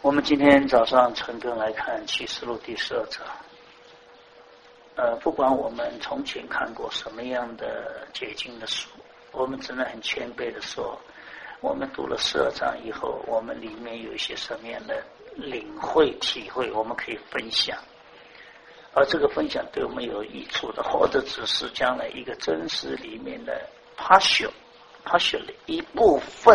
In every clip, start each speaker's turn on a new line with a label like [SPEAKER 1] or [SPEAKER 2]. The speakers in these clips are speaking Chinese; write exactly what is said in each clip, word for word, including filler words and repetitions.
[SPEAKER 1] 我们今天早上陈根来看启示录第十二章。呃，不管我们从前看过什么样的解经的书，我们只能很谦卑的说，我们读了十二章以后，我们里面有一些什么样的领会体会，我们可以分享。而这个分享对我们有益处的，或者只是将来一个真实里面的趴朽趴朽的一部分。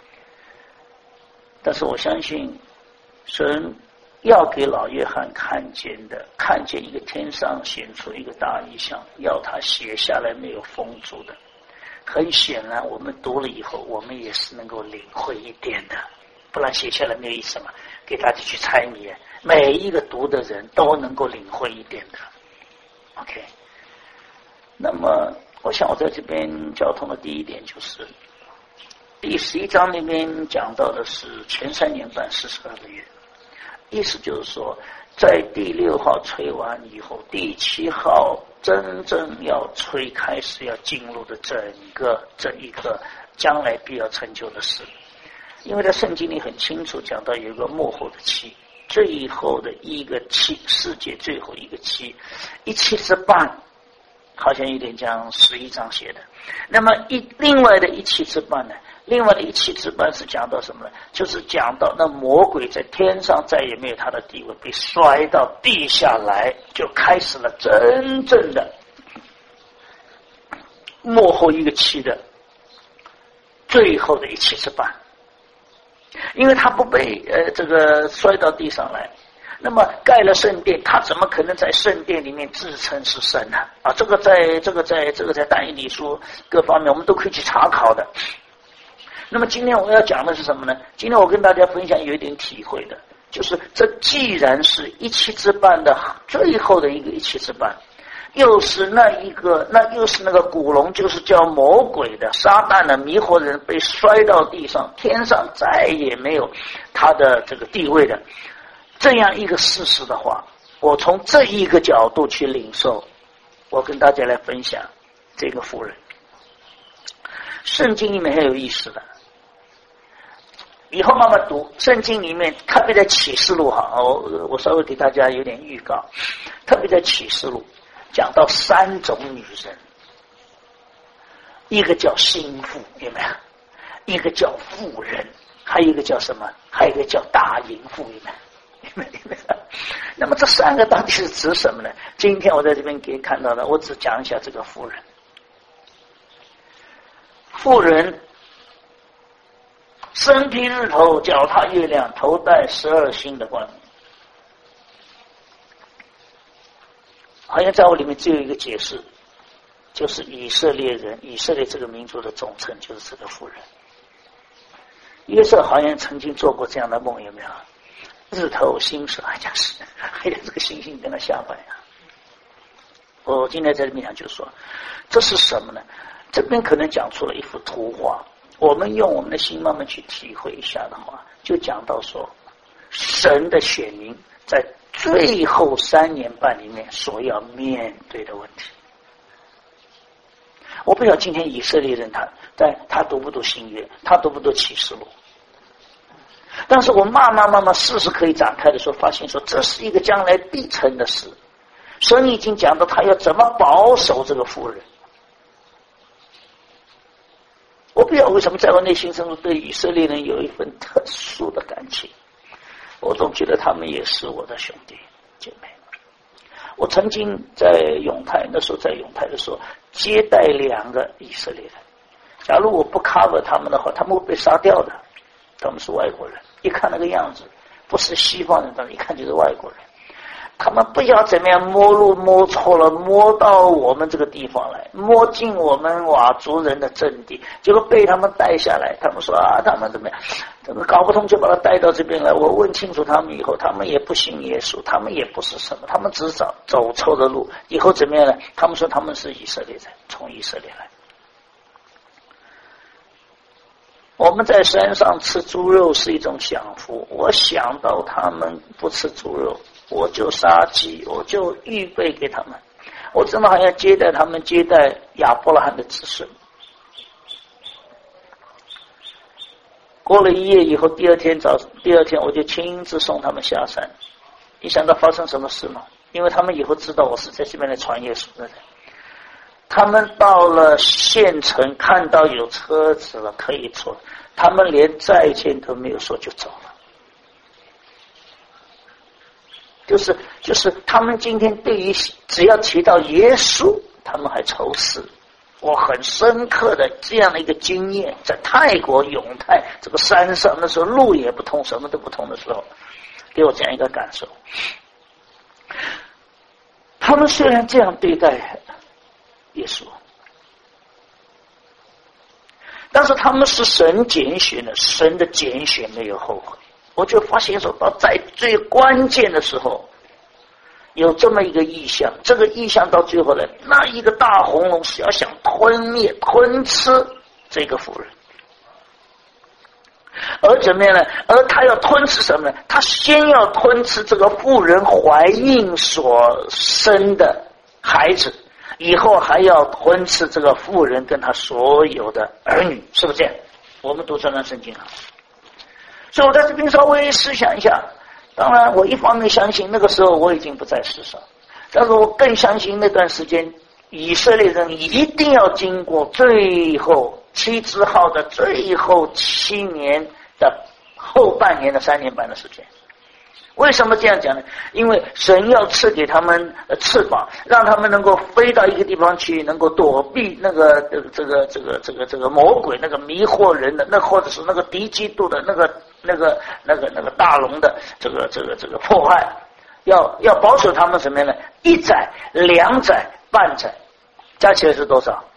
[SPEAKER 1] 但是我相信神要给老约翰看见的，看见一个天上显出一个大异象，要他写下来没有封住的。很显然我们读了以后，我们也是能够领会一点的，不然写下来没有意思嘛，给大家去猜谜，每一个读的人都能够领会一点的。 OK， 那么我想我在这边交通的第一点就是第十一章里面讲到的是前三年半四十二个月，意思就是说在第六号吹完以后，第七号真正要吹开始要进入的整个这一个将来必要成就的事。因为在圣经里很清楚讲到有一个末后的期，最后的一个期，世界最后一个期，一期之半，好像有点像十一章写的。那么一另外的一期之半呢，另外的一期之半是讲到什么呢？就是讲到那魔鬼在天上再也没有他的地位，被摔到地下来，就开始了真正的末后一个期的最后的一期之半。因为他不被呃这个摔到地上来，那么盖了圣殿，他怎么可能在圣殿里面自称是神呢？啊，这个在这个在这个在但以理书各方面我们都可以去查考的。那么今天我要讲的是什么呢？今天我跟大家分享有一点体会的，就是这既然是一期之半的最后的一个一期之半，又是那一个那又是那个古龙，就是叫魔鬼的撒旦的迷惑人，被摔到地上，天上再也没有他的这个地位的这样一个事实的话，我从这一个角度去领受，我跟大家来分享这个妇人。圣经里面很有意思的，以后慢慢读圣经里面，特别在启示录哈，我我稍微给大家有点预告，特别在启示录讲到三种女人，一个叫心腹，有没有？一个叫妇人，还有一个叫什么？还有一个叫大淫妇，有没有？那么这三个到底是指什么呢？今天我在这边可以看到的，我只讲一下这个妇人。妇人身披日头，脚踏月亮，头戴十二星的冠冕。好像在我里面只有一个解释，就是以色列人，以色列这个民族的总称就是这个妇人。约瑟好像曾经做过这样的梦，有没有？日头星矢，好像是，还有这个星星跟他下拜啊。我今天在这边讲，就是说，这是什么呢？这边可能讲出了一幅图画，我们用我们的心慢慢去体会一下的话，就讲到说，神的选民在最后三年半里面所要面对的问题。我不知道今天以色列人他在他读不读新约，他读不读启示录，但是我慢慢慢慢事实可以展开的时候，发现说这是一个将来必成的事。神已经讲到他要怎么保守这个妇人。我不知道为什么在我内心深处对以色列人有一份特殊的感情，我总觉得他们也是我的兄弟姐妹。我曾经在永泰，那时候在永泰的时候接待两个以色列人，假如我不 cover 他们的话，他们会被杀掉的。他们是外国人，一看那个样子不是西方人，但是一看就是外国人。他们不知道怎么样摸路摸错了，摸到我们这个地方来，摸进我们佤族人的阵地，结果被他们带下来。他们说啊，他们怎么样，怎么搞不通，就把他带到这边来。我问清楚他们以后，他们也不信耶稣，他们也不是什么，他们只找走错的路。以后怎么样呢？他们说他们是以色列人，从以色列来。我们在山上吃猪肉是一种享福，我想到他们不吃猪肉，我就杀鸡，我就预备给他们。我真的好像接待他们，接待亚伯拉罕的子孙。 过了一夜以后，第二天早，第二天我就亲自送他们下山。你想到发生什么事吗？因为他们以后知道我是在这边来传耶稣的人。他们到了县城，看到有车子了可以坐，他们连再见都没有说就走了。就是就是他们今天对于只要提到耶稣，他们还愁死。我很深刻的这样的一个经验，在泰国永泰这个山上，那时候路也不通，什么都不通的时候，给我这样一个感受。他们虽然这样对待耶稣，但是他们是神拣选的，神的拣选没有后悔。我就发现说，到在最关键的时候，有这么一个意象，这个意象到最后呢，那一个大红龙是要想吞灭、吞吃这个妇人，而怎么样呢？而他要吞吃什么呢？他先要吞吃这个妇人怀孕所生的孩子，以后还要吞吃这个妇人跟他所有的儿女，是不是这样？我们读这段圣经啊。所以我在这边稍微思想一下。当然我一方面相信那个时候我已经不在世上，但是我更相信那段时间以色列人一定要经过最后七支号的最后七年的后半年的三年半的时间。为什么这样讲呢？因为神要赐给他们翅膀，让他们能够飞到一个地方去，能够躲避那个这个这个这个这个这个魔鬼，那个迷惑人的，那或者是那个敌基督的那个那个那个那个大龙的这个这个这个破坏，要要保守他们什么样呢？一载、两载、半载，加起来是多少？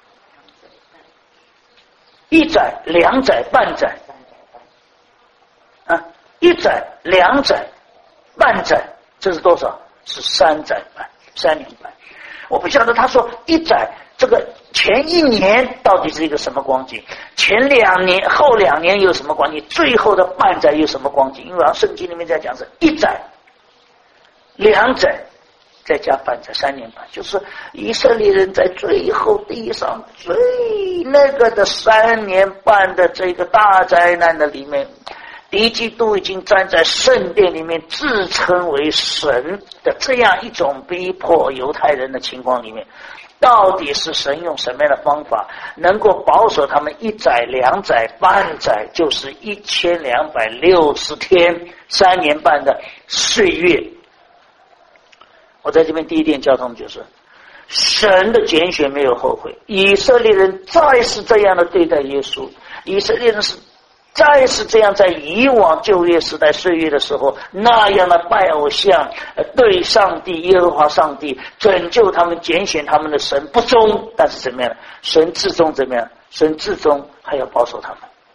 [SPEAKER 1] 一载、两载、半载，啊，一载、两载。半载，这是多少？是三载半，三年半。我不晓得他说一载，这个前一年到底是一个什么光景，前两年后两年有什么光景，最后的半载有什么光景？因为圣经里面在讲是一载、两载，再加半载，三年半，就是以色列人在最后地上最那个的三年半的这个大灾难的里面，敌基督已经站在圣殿里面自称为神的这样一种逼迫犹太人的情况里面，到底是神用什么样的方法能够保守他们一载、两载、半载，就是一千两百六十天，三年半的岁月。我在这边第一点教他们就是神的拣选没有后悔，以色列人再是这样的对待耶稣，以色列人是再是这样在以往旧约时代岁月的时候那样的拜偶像，对上帝耶和华上帝拯救他们拣选他们的神不忠，但是怎么样？神至终怎么样？神至终还要保守他们。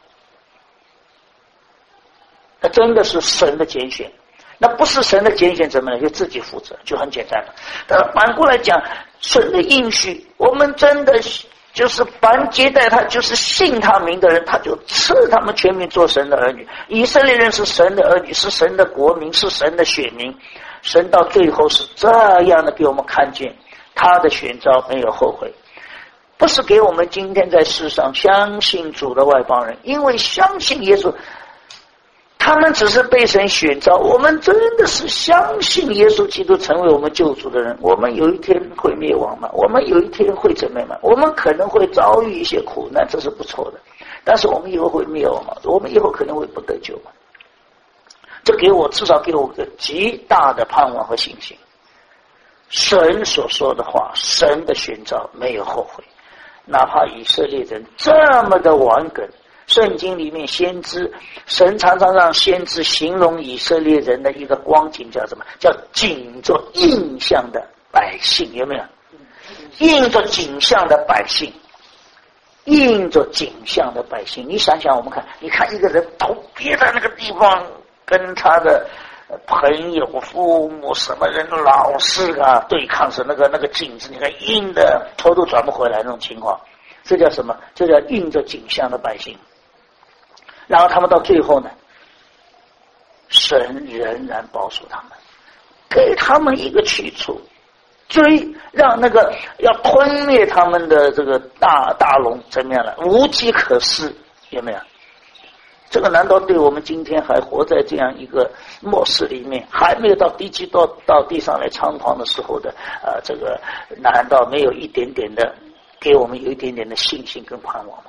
[SPEAKER 1] 那真的是神的拣选，那不是神的拣选怎么样？就自己负责，就很简单了。但反过来讲，神的应许，我们真的就是凡接待他，就是信他名的人，他就赐他们全民做神的儿女。以色列人是神的儿女，是神的国民，是神的选民。神到最后是这样的给我们看见他的选召没有后悔，不是给我们今天在世上相信主的外邦人，因为相信耶稣，他们只是被神选召，我们真的是相信耶稣基督成为我们救主的人，我们有一天会灭亡吗？我们有一天会怎么样吗？我们可能会遭遇一些苦难，这是不错的，但是我们以后会灭亡吗？我们以后可能会不得救吗？这给我至少给我个极大的盼望和信心。神所说的话，神的选召没有后悔，哪怕以色列人这么的顽梗，圣经里面先知，神常常让先知形容以色列人的一个光景叫什么？叫紧着印象的百姓，有没有？印着景象的百姓，印着景象的百姓。你想想，我们看，你看一个人头别在那个地方，跟他的朋友、父母、什么人、老师啊对抗时，那个那个景子，你看印的头都转不回来那种情况，这叫什么？这叫印着景象的百姓。然后他们到最后呢，神仍然保守他们，给他们一个去处，追让那个要吞灭他们的这个大大龙怎么样了？无计可施，有没有？ 这个难道对我们今天还活在这样一个末世里面，还没有到地基到到地上来猖狂的时候的呃，这个难道没有一点点的给我们有一点点的信心跟盼望吗？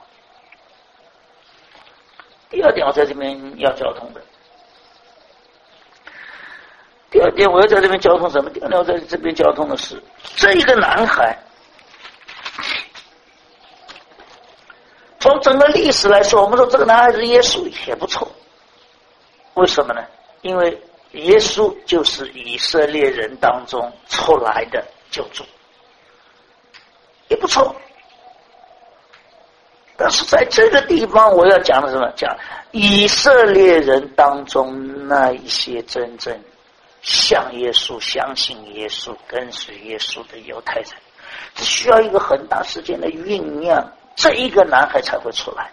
[SPEAKER 1] 第二点，我在这边要交通的。第二点，我要在这边交通什么？第二点，我在这边交通的是这一个男孩。从整个历史来说，我们说这个男孩子耶稣也不错。为什么呢？因为耶稣就是以色列人当中出来的救主，也不错。但是在这个地方我要讲的什么？讲以色列人当中那一些真正像耶稣、相信耶稣、跟随耶稣的犹太人，只需要一个很大时间的酝酿，这一个男孩才会出来，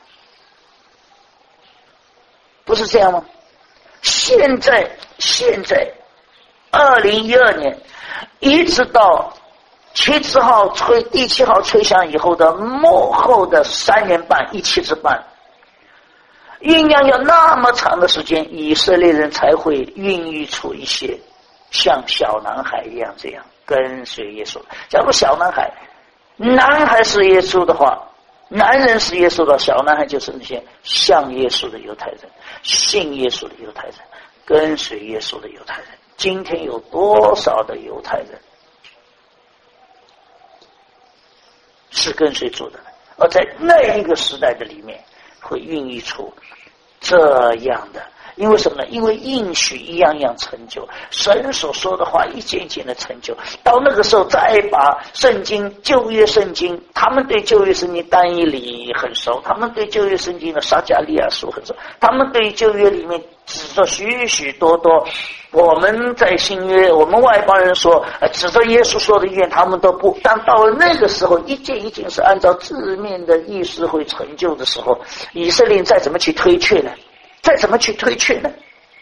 [SPEAKER 1] 不是这样吗？现在现在二零一二年一直到七十号吹第七号吹响以后的末后的三年半一七之半，酝酿要那么长的时间，以色列人才会孕育出一些像小男孩一样这样跟随耶稣。假如小男孩男孩是耶稣的话，男人是耶稣的，小男孩就是那些像耶稣的犹太人，信耶稣的犹太人，跟随耶稣的犹太人。今天有多少的犹太人是跟随主的，而在那一个时代的里面会孕育出这样的，因为什么呢？因为应许一样样成就，神所说的话一件一件的成就，到那个时候再把圣经旧约圣经，他们对旧约圣经但以理很熟，他们对旧约圣经的撒迦利亚书很熟，他们对旧约里面指着许许多多我们在新约我们外邦人说指着耶稣说的预言他们都不，但到了那个时候一件一件是按照字面的意思会成就的时候，以色列再怎么去推却呢？再怎么去推却呢？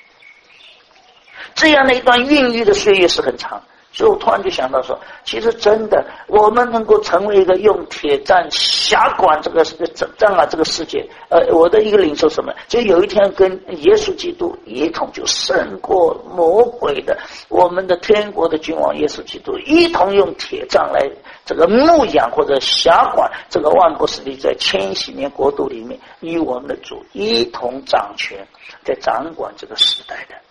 [SPEAKER 1] 这样的一段孕育的岁月是很长。所以我突然就想到说，其实真的我们能够成为一个用铁杖辖管这个杖啊这个世界，呃，我的一个领受什么，就有一天跟耶稣基督一同就胜过魔鬼的我们的天国的君王耶稣基督，一同用铁杖来这个牧养或者辖管这个万国势力，在千禧年国度里面与我们的主一同掌权，在掌管这个时代的。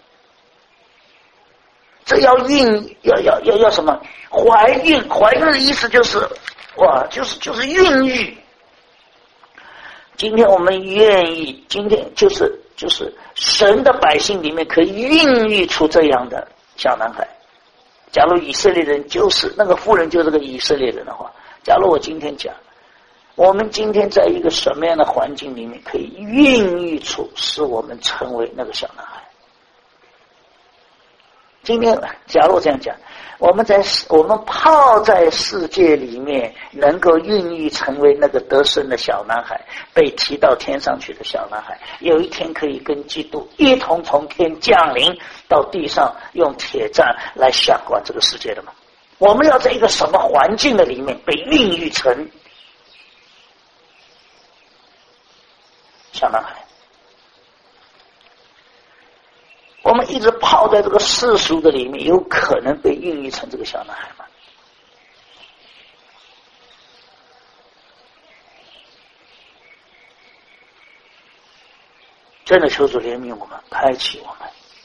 [SPEAKER 1] 这要孕要要要要什么？怀孕，怀孕的意思就是哇，就是就是孕育。今天我们愿意，今天就是就是神的百姓里面可以孕育出这样的小男孩。假如以色列人就是那个妇人就是个以色列人的话，假如我今天讲，我们今天在一个什么样的环境里面可以孕育出使我们成为那个小男孩？今天假如这样讲，我们在我们泡在世界里面能够孕育成为那个得胜的小男孩，被提到天上去的小男孩，有一天可以跟基督一同从天降临到地上，用铁杖来辖管这个世界的吗？我们要在一个什么环境的里面被孕育成小男孩？我们一直泡在这个世俗的里面，有可能被孕育成这个小男孩吗？真的求主怜悯我们，开启我们。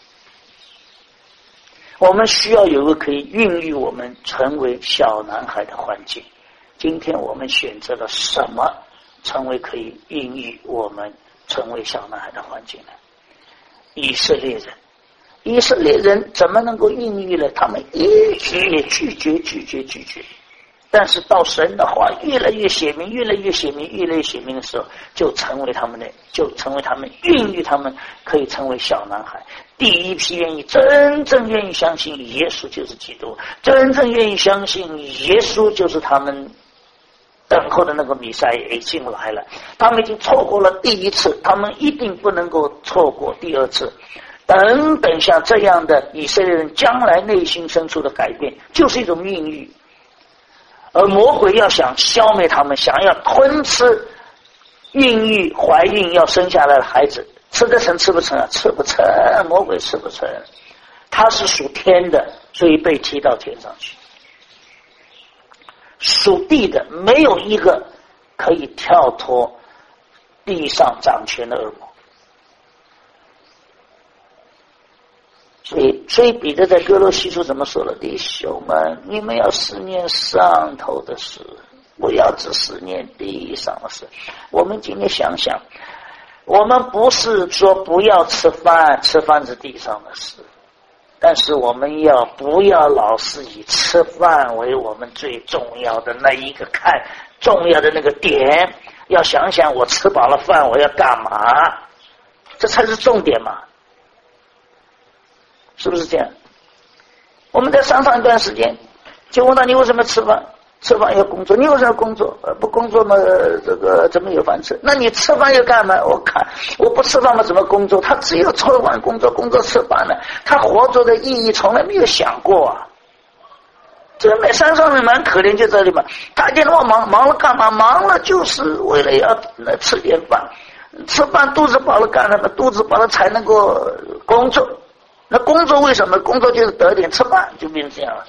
[SPEAKER 1] 我们需要有一个可以孕育我们成为小男孩的环境。今天我们选择了什么成为可以孕育我们成为小男孩的环境呢？以色列人以色列人怎么能够孕育了？他们一直也拒绝拒绝拒绝，但是到神的话越来越显明越来越显明越来越显明的时候，就成为他们的就成为他们孕育他们可以成为小男孩。第一批愿意真正愿意相信耶稣就是基督，真正愿意相信耶稣就是他们等候的那个弥赛亚已经来了。他们已经错过了第一次，他们一定不能够错过第二次。等等像这样的以色列人将来内心深处的改变，就是一种孕育。而魔鬼要想消灭他们，想要吞吃孕育怀孕要生下来的孩子， 吃得成吃不成啊？吃不成，魔鬼吃不成。他是属天的，所以被提到天上去。属地的没有一个可以跳脱地上掌权的恶魔。所以，所以彼得在哥罗西书怎么说了？弟兄们，你们要思念上头的事，不要只思念地上的事。我们今天想想，我们不是说不要吃饭，吃饭是地上的事，但是我们要不要老是以吃饭为我们最重要的那一个看重要的那个点？要想想我吃饱了饭我要干嘛，这才是重点嘛。是不是这样？我们在山上一段时间，就问他你为什么吃饭？吃饭要工作，你为什么要工作？不工作嘛，这个怎么有饭吃？那你吃饭要干嘛？我看我不吃饭嘛，怎么工作？他只有吃饭工作，工作吃饭呢，他活着的意义从来没有想过啊。这个在山上人蛮可怜，就这里嘛，大家那么忙，忙了干嘛？忙了就是为了要来吃点饭，吃饭肚子饱了干了，肚子饱了才能够工作。那工作为什么？工作就是得点吃饭，就变成这样了。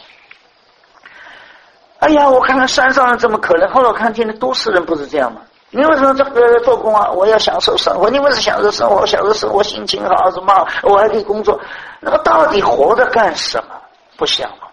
[SPEAKER 1] 哎呀，我看看山上人这么可怜，后来我看见的都市人不是这样吗？你为什么这个做工啊？我要享受生活。你为什么享受生活？享受生活心情好什么？我还可以工作。那么到底活着干什么？不想了。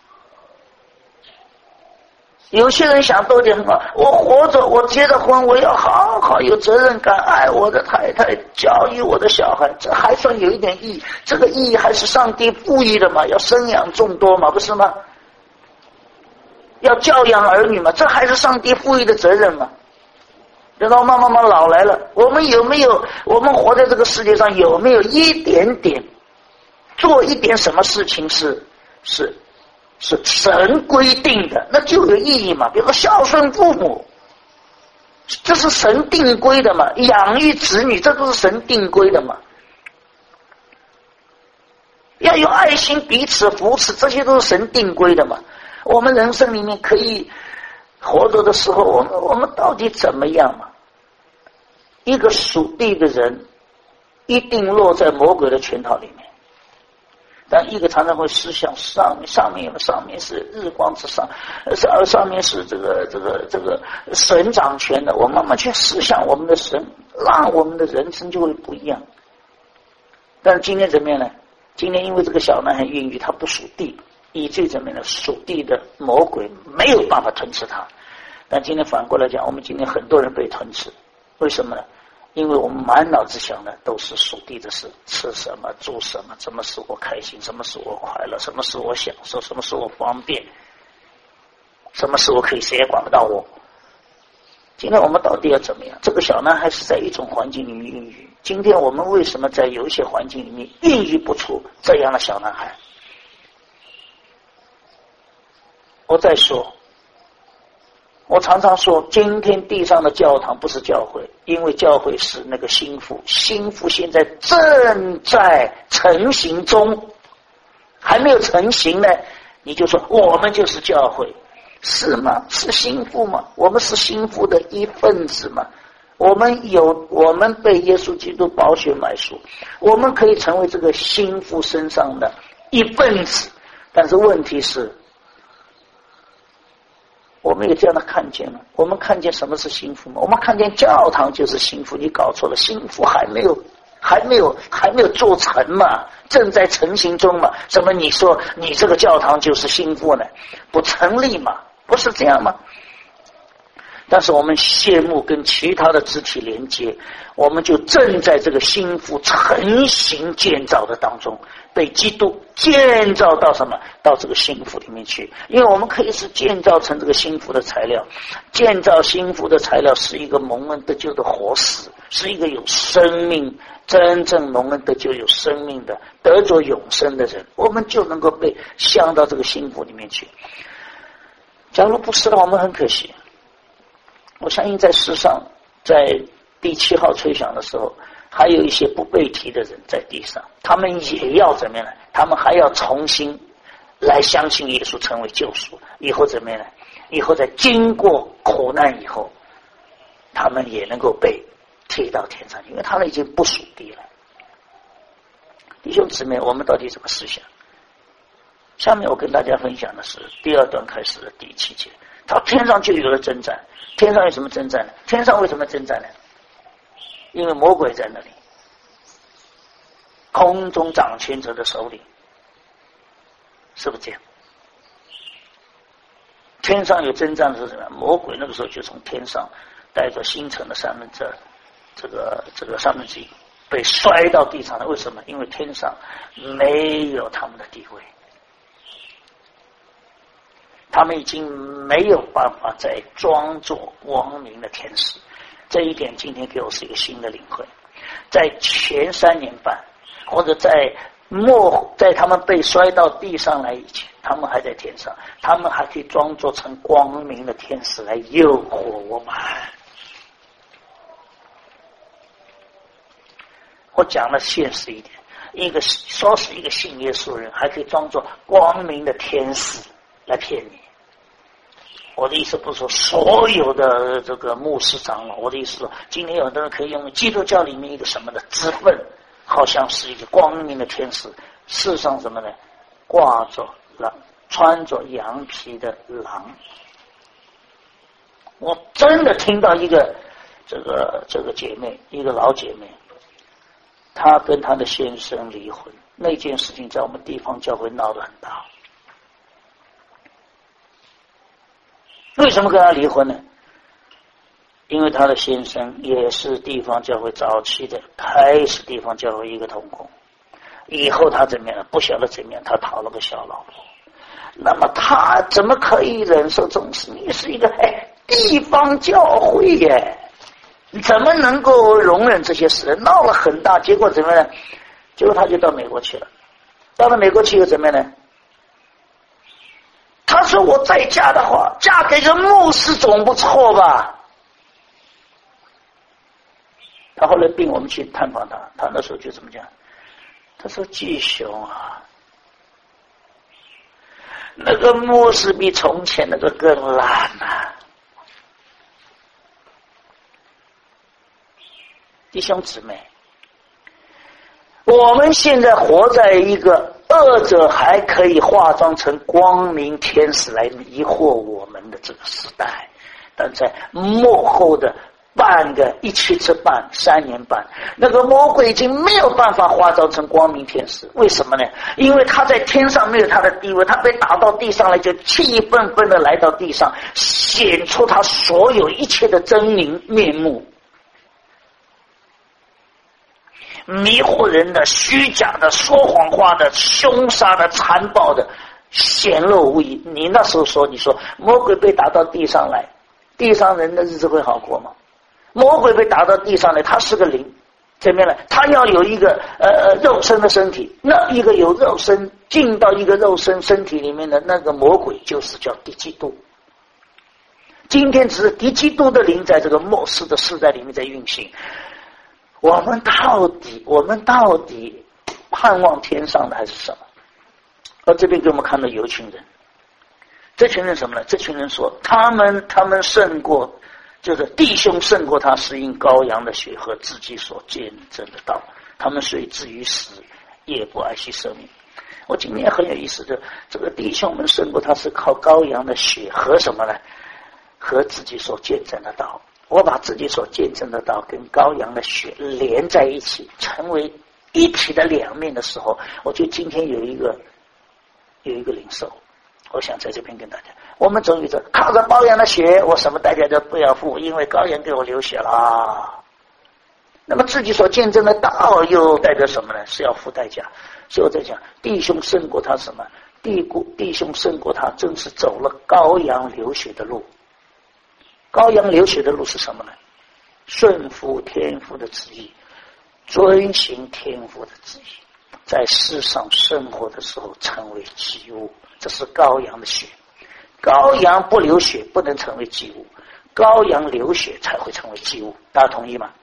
[SPEAKER 1] 有些人想多点什么？我活着，我结了婚，我要好好有责任感，爱我的太太，教育我的小孩，这还算有一点意义。这个意义还是上帝赋予的嘛，要生养众多嘛，不是吗？要教养儿女嘛，这还是上帝赋予的责任嘛。等到慢慢慢老来了，我们有没有？我们活在这个世界上有没有一点点做一点什么事情是是？是神规定的，那就有意义嘛。比如说孝顺父母，这是神定规的嘛。养育子女，这都是神定规的嘛。要有爱心，彼此扶持，这些都是神定规的嘛。我们人生里面可以活着的时候，我们我们到底怎么样嘛？一个属地的人，一定落在魔鬼的圈套里面。但一个常常会思想上面，上面上面是日光之上，上上面是这个这个这个神掌权的。我慢慢去思想我们的神，让我们的人生就会不一样。但是今天怎么样呢？今天因为这个小男孩孕育，他不属地，以至于怎么样呢？属地的魔鬼没有办法吞吃他。但今天反过来讲，我们今天很多人被吞吃，为什么呢？因为我们满脑子想的都是属地的事，吃什么住什么，怎么使我开心，什么使我快乐，什么使我享受，什么使我方便，什么使我可以谁也管不到我。今天我们到底要怎么样？这个小男孩是在一种环境里面孕育，今天我们为什么在有一些环境里面孕育不出这样的小男孩？我再说，我常常说，今天地上的教堂不是教会，因为教会是那个心腹，心腹现在正在成型中，还没有成型呢，你就说我们就是教会，是吗？是心腹吗？我们是心腹的一份子吗？我们有，我们被耶稣基督宝血买赎，我们可以成为这个心腹身上的一份子，但是问题是，我们有这样的看见吗？我们看见什么是幸福吗？我们看见教堂就是幸福，你搞错了，幸福还没有还没有还没有做成嘛，正在成型中嘛。怎么你说你这个教堂就是幸福呢？不成立嘛，不是这样吗？但是我们羡慕跟其他的肢体连接，我们就正在这个幸福成型建造的当中，被基督建造到什么？到这个幸福里面去。因为我们可以是建造成这个幸福的材料，建造幸福的材料是一个蒙恩得救的活石，是一个有生命，真正蒙恩得救有生命的得着永生的人，我们就能够被镶到这个幸福里面去。假如不是的话，我们很可惜。我相信在世上，在第七号吹响的时候，还有一些不被提的人在地上，他们也要怎么样呢？他们还要重新来相信耶稣成为救赎，以后怎么样呢？以后在经过苦难以后，他们也能够被提到天上，因为他们已经不属地了。 弟兄姊妹，我们到底怎么思想？下面我跟大家分享的是第二段开始的第七节。他天上就有了征战，天上有什么征战呢？天上为什么征战呢？因为魔鬼在那里，空中掌权者的手里，是不是这样？天上有征战是什么？魔鬼那个时候就从天上带着星辰的三分之二，这个这个三分之一被摔到地上了。为什么？因为天上没有他们的地位，他们已经没有办法再装作光明的天使。这一点今天给我是一个新的领会。在前三年半，或者在末，在他们被摔到地上来以前，他们还在天上，他们还可以装作成光明的天使来诱惑我们。我讲了现实一点，一个说是一个信耶稣人，还可以装作光明的天使来骗你。我的意思不是说所有的这个牧师长老，我的意思说，今天有的人可以用基督教里面一个什么的之分，好像是一个光明的天使，事实上什么呢？挂着狼，穿着羊皮的狼。我真的听到一个这个这个姐妹，一个老姐妹，她跟她的先生离婚，那件事情在我们地方教会闹得很大。为什么跟他离婚呢？因为他的先生也是地方教会早期的开始地方教会一个同工，以后他怎么样不晓得怎么样，他讨了个小老婆。那么他怎么可以忍受这种事？你是一个哎地方教会耶，你怎么能够容忍这些事？闹了很大，结果怎么样呢？结果他就到美国去了。到了美国去又怎么样呢？他说我再嫁的话，嫁给个牧师总不错吧。他后来病，我们去探访他，他那时候就这么讲，他说继兄啊，那个牧师比从前那个更烂啊。弟兄姊妹，我们现在活在一个恶者还可以化妆成光明天使来迷惑我们的这个时代，但在幕后的半个一七次半三年半，那个魔鬼已经没有办法化妆成光明天使。为什么呢？因为他在天上没有他的地位，他被打到地上来，就气愤愤的来到地上，显出他所有一切的狰狞面目，迷惑人的、虚假的、说谎话的、凶杀的、残暴的，显露无遗。你那时候说，你说魔鬼被打到地上来，地上人的日子会好过吗？魔鬼被打到地上来，他是个灵，怎么样呢？他要有一个呃肉身的身体，那一个有肉身进到一个肉身身体里面的那个魔鬼，就是叫敌基督。今天只是敌基督的灵在这个末世的时代里面在运行。我们到底我们到底盼望天上的还是什么？而这边给我们看到有一群人，这群人什么呢？这群人说他们他们胜过，就是弟兄胜过他，是因羔羊的血和自己所见证的道，他们虽至于死也不爱惜生命。我今天很有意思的，这个弟兄们胜过他是靠羔羊的血和什么呢？和自己所见证的道。我把自己所见证的道跟羔羊的血连在一起，成为一体的两面的时候，我觉得今天有一个有一个领受，我想在这边跟大家，我们总有着靠着羔羊的血，我什么代价都不要付，因为羔羊给我流血了。那么自己所见证的道又代表什么呢？是要付代价。所以我在讲，弟兄胜过他什么？弟弟兄胜过他，正是走了羔羊流血的路。羔羊流血的路是什么呢？顺服天父的旨意，遵行天父的旨意，在世上生活的时候成为祭物，这是羔羊的血。羔羊不流血不能成为祭物，羔羊流血才会成为祭物。大家同意吗？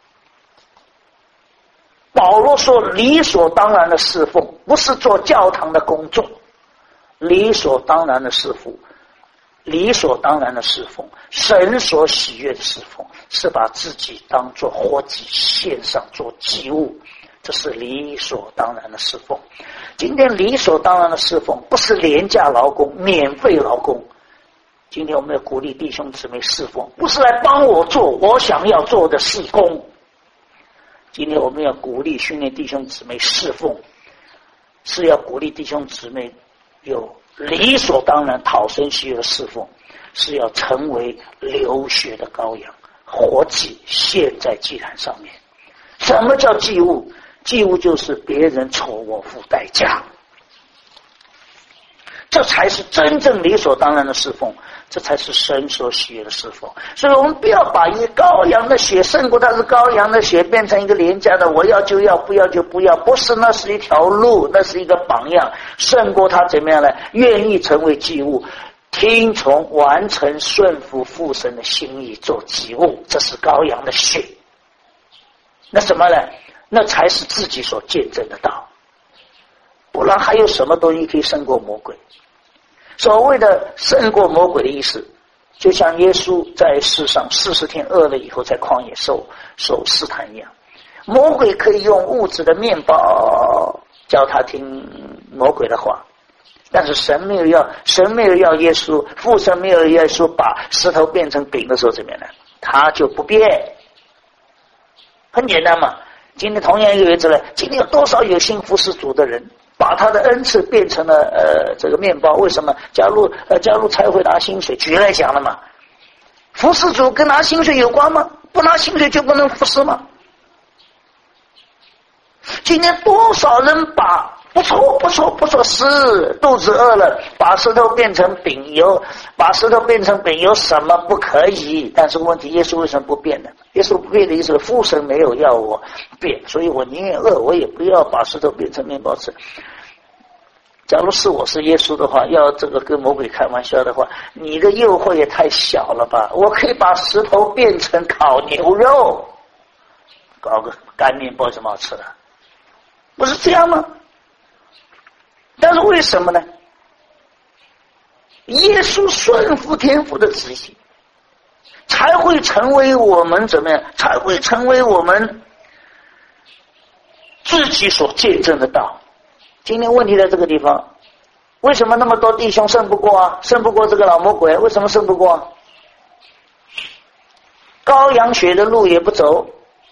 [SPEAKER 1] 保罗说理所当然的侍奉，不是做教堂的工作，理所当然的侍奉，理所当然的侍奉，神所喜悦的侍奉，是把自己当作活祭献上做祭物， 这是理所当然的侍奉。今天理所当然的侍奉不是廉价劳工、免费劳工。今天我们要鼓励弟兄姊妹侍奉，不是来帮我做我想要做的事工。今天我们要鼓励训练弟兄姊妹侍奉，是要鼓励弟兄姊妹有理所当然讨生喜悦的侍奉，是要成为流血的羔羊，活祭献在祭坛上面。什么叫祭物？祭物就是别人丑我付代价，这才是真正理所当然的侍奉，这才是神所喜悦的侍奉。所以我们不要把一羔羊的血胜过它是羔羊的血变成一个廉价的我要就要不要就不要，不是，那是一条路，那是一个榜样，胜过它怎么样呢？愿意成为祭物，听从完成顺服父神的心意做祭物，这是羔羊的血。那什么呢？那才是自己所见证的道，不然还有什么东西可以胜过魔鬼？所谓的胜过魔鬼的意思，就像耶稣在世上四十天饿了以后在旷野受受试探一样，魔鬼可以用物质的面包叫他听魔鬼的话，但是神没有要，神没有要耶稣，父神没有耶稣把石头变成饼的时候怎么样呢？他就不变。很简单嘛，今天同样一个原则呢，今天有多少有心服侍主的人，把他的恩赐变成了呃这个面包？为什么？加入呃加入才会拿薪水，举来讲了嘛。服侍主跟拿薪水有关吗？不拿薪水就不能服侍吗？今天多少人把不错不错不错是肚子饿了，把石头变成饼，有把石头变成饼有什么不可以？但是问题耶稣为什么不变呢？耶稣不变的意思，父神没有要我变，所以我宁愿饿，我也不要把石头变成面包吃。假如是我是耶稣的话，要这个跟魔鬼开玩笑的话，你的诱惑也太小了吧，我可以把石头变成烤牛肉，搞个干面包怎么好吃的？不是这样吗？但是为什么呢？耶稣顺服天父的旨意，才会成为我们怎么样？才会成为我们自己所见证的道。今天问题在这个地方，为什么那么多弟兄胜不过啊？胜不过这个老魔鬼，为什么胜不过啊？羔羊血的路也不走，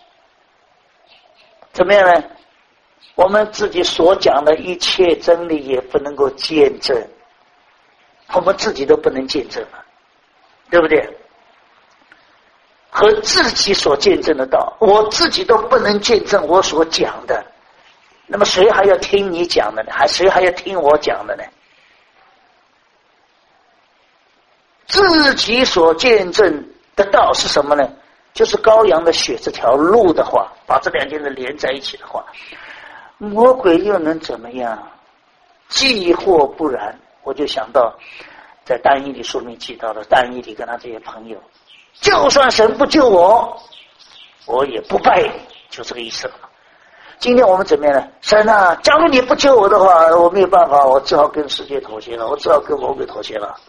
[SPEAKER 1] 怎么样呢？我们自己所讲的一切真理也不能够见证，我们自己都不能见证了，对不对？和自己所见证的道，我自己都不能见证我所讲的，那么谁还要听你讲的呢？还谁还要听我讲的呢？自己所见证的道是什么呢？就是羔羊的血这条路的话，把这两件事连在一起的话，魔鬼又能怎么样？既或不然，我就想到在但以理书里面记到了但以理跟他这些朋友，就算神不救我，我也不拜你，就这个意思了。今天我们怎么样呢？神啊，假如你不救我的话，我没有办法，我只好跟世界妥协了，我只好跟魔鬼妥协了。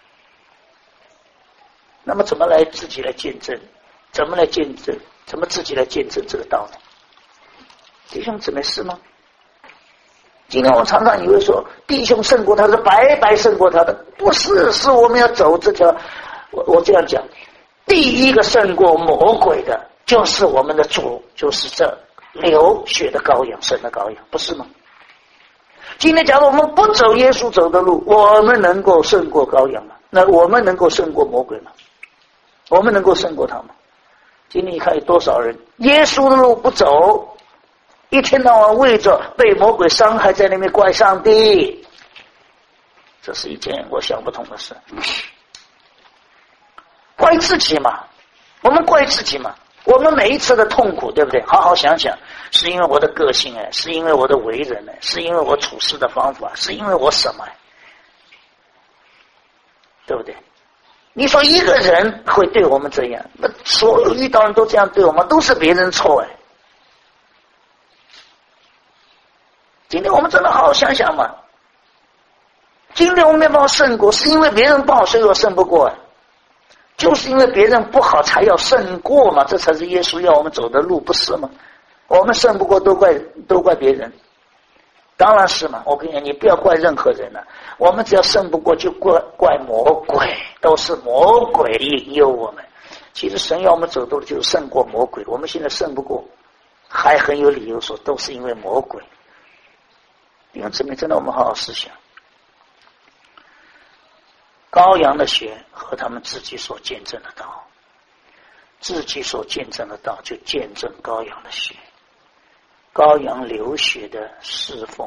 [SPEAKER 1] 那么怎么来自己来见证？怎么来见证？怎么自己来见证这个道呢？弟兄姊妹是吗？今天我常常以为说弟兄胜过他是白白胜过他的，不是，是我们要走这条，我我这样讲，第一个胜过魔鬼的就是我们的主，就是这流血的羔羊，神的羔羊，不是吗？今天假如我们不走耶稣走的路，我们能够胜过羔羊吗？那我们能够胜过魔鬼吗？我们能够胜过他吗？今天你看有多少人耶稣的路不走，一天到晚为着被魔鬼伤害在那边怪上帝，这是一件我想不通的事。怪自己嘛，我们怪自己嘛，我们每一次的痛苦，对不对？好好想想，是因为我的个性哎，是因为我的为人哎，是因为我处事的方法，是因为我什么哎，对不对？你说一个人会对我们这样，那所有遇到人都这样对我们，都是别人错哎。今天我们真的好好想想嘛，今天我们没办法胜过，是因为别人不好，所以我胜不过，就是因为别人不好才要胜过嘛，这才是耶稣要我们走的路，不是吗？ 我们胜不过都怪都怪别人，当然是嘛。我跟你讲，你不要怪任何人了、啊，我们只要胜不过就怪怪魔鬼，都是魔鬼引诱我们。其实神要我们走的路就是胜过魔鬼，我们现在胜不过，还很有理由说都是因为魔鬼。弟兄姊妹，真的我们好好思想，羔羊的血和他们自己所见证的道，自己所见证的道就见证羔羊的血，羔羊流血的侍奉，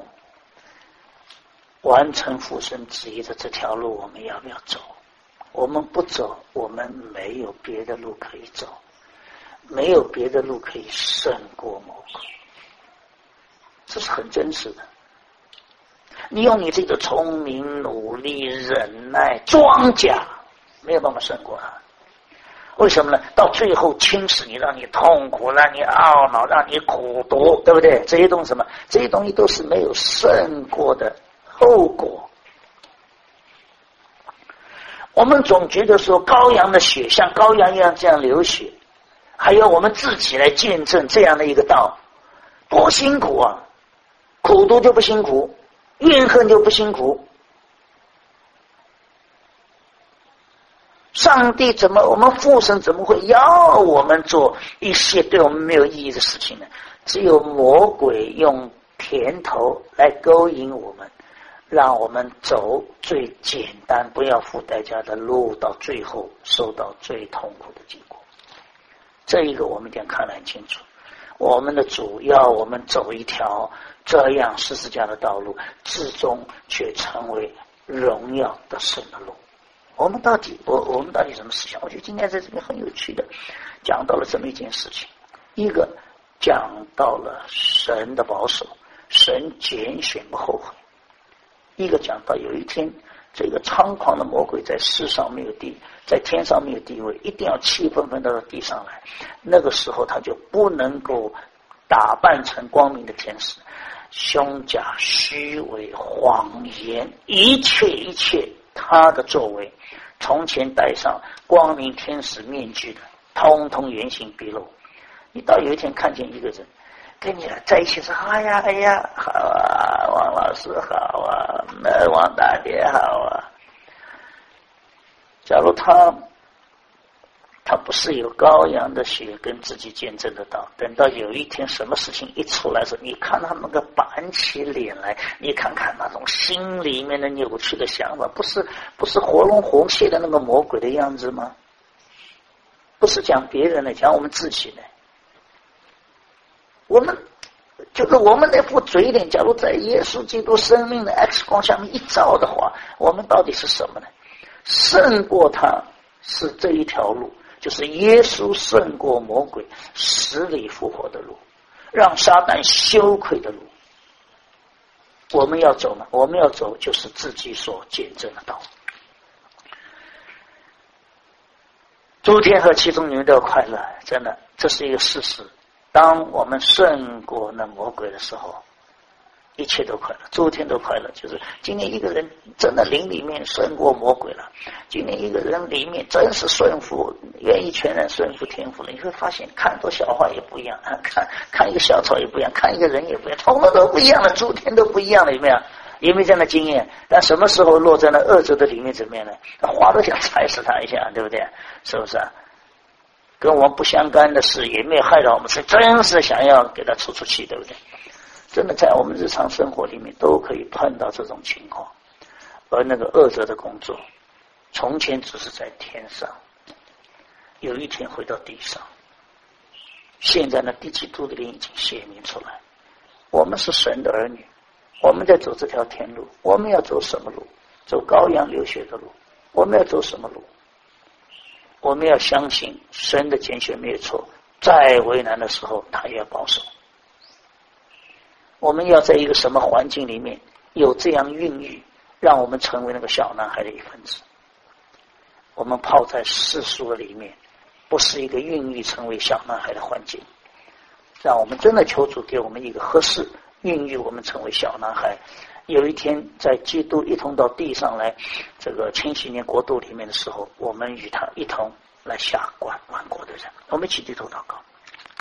[SPEAKER 1] 完成父神旨意的这条路，我们要不要走？我们不走，我们没有别的路可以走，没有别的路可以胜过魔鬼，这是很真实的。你用你自己的聪明、努力、忍耐、装甲，没有办法胜过他。为什么呢？到最后侵蚀你，让你痛苦，让你懊恼，让你苦毒，对不对？这些东西什么？这些东西都是没有胜过的后果。我们总觉得说羔羊的血像羔羊一样这样流血，还有我们自己来见证这样的一个道，多辛苦啊！苦毒就不辛苦，怨恨就不辛苦。上帝怎么，我们父神怎么会要我们做一些对我们没有意义的事情呢？只有魔鬼用甜头来勾引我们，让我们走最简单不要付代价的路，到最后受到最痛苦的结果。这一个我们一定要看得很清楚，我们的主要我们走一条这样十字架的道路，至终却成为荣耀的神的路。我们到底我我们到底什么思想？我觉得今天在这边很有趣的讲到了这么一件事情，一个讲到了神的保守，神拣选不后悔；一个讲到有一天这个猖狂的魔鬼在世上没有地，在天上没有地位，一定要气愤愤到地上来，那个时候他就不能够打扮成光明的天使，胸甲虚伪谎言，一切一切他的作为，从前戴上光明天使面具的，通通原形毕露。你到有一天看见一个人跟你在一起说，哎呀哎呀好啊，王老师好啊，那王大姐好啊。假如他他不是有羔羊的血跟自己见证得到，等到有一天什么事情一出来时，你看他那个板起脸来，你看看那种心里面的扭曲的想法，不是不是活龙活现的那个魔鬼的样子吗？不是讲别人的，讲我们自己的。我们就是我们那副嘴脸，假如在耶稣基督生命的 X 光下面一照的话，我们到底是什么呢？胜过他是这一条路，就是耶稣胜过魔鬼，死里复活的路，让撒旦羞愧的路。我们要走呢？我们要走就是自己所见证的道。诸天和其中你们都要快乐，真的，这是一个事实。当我们胜过那魔鬼的时候，一切都快乐，诸天都快乐。就是今天一个人真的灵里面胜过魔鬼了，今天一个人里面真是顺服，愿意全然顺服天父了，你会发现看多笑话也不一样，看看一个小草也不一样，看一个人也不一样，统统都不一样了，诸天都不一样了，有没有？有没有这样的经验？但什么时候落在那恶者的里面怎么样呢？花都想踩死他一下，对不对？是不是啊？跟我们不相干的事也没有害到我们，是真是想要给他出出气，对不对？真的在我们日常生活里面都可以碰到这种情况。而那个恶者的工作，从前只是在天上，有一天回到地上，现在呢，第几度的灵已经显明出来。我们是神的儿女，我们在走这条天路，我们要走什么路？走羔羊流血的路。我们要走什么路？我们要相信神的拣选没有错，再为难的时候他也要保守。我们要在一个什么环境里面有这样孕育，让我们成为那个小男孩的一份子。我们泡在世俗的里面，不是一个孕育成为小男孩的环境。让我们真的求主给我们一个合适孕育我们成为小男孩，有一天在基督一同到地上来这个千禧年国度里面的时候，我们与他一同来下管万国的人。我们一起低头祷告。